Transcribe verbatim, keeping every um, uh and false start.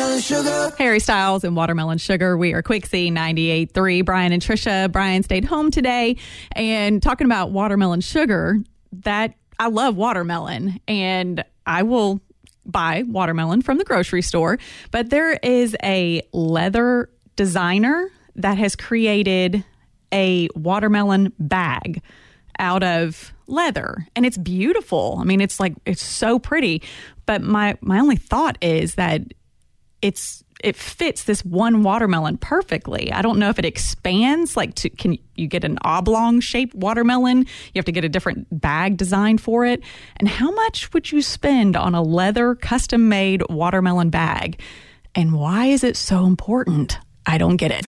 watermelon sugar. Harry Styles and Watermelon Sugar. We are Quick C ninety-eight point three. Brian and Trisha. Brian stayed home today, and talking about watermelon sugar, that I love watermelon, and I will buy watermelon from the grocery store. But there is a leather designer that has created a watermelon bag out of leather, and it's beautiful. I mean, it's like, it's so pretty. But my my only thought is that it's it fits this one watermelon perfectly. I don't know if it expands. Like, to, can you get an oblong shaped watermelon? You have to get a different bag designed for it. And how much would you spend on a leather custom made watermelon bag? And why is it so important? I don't get it.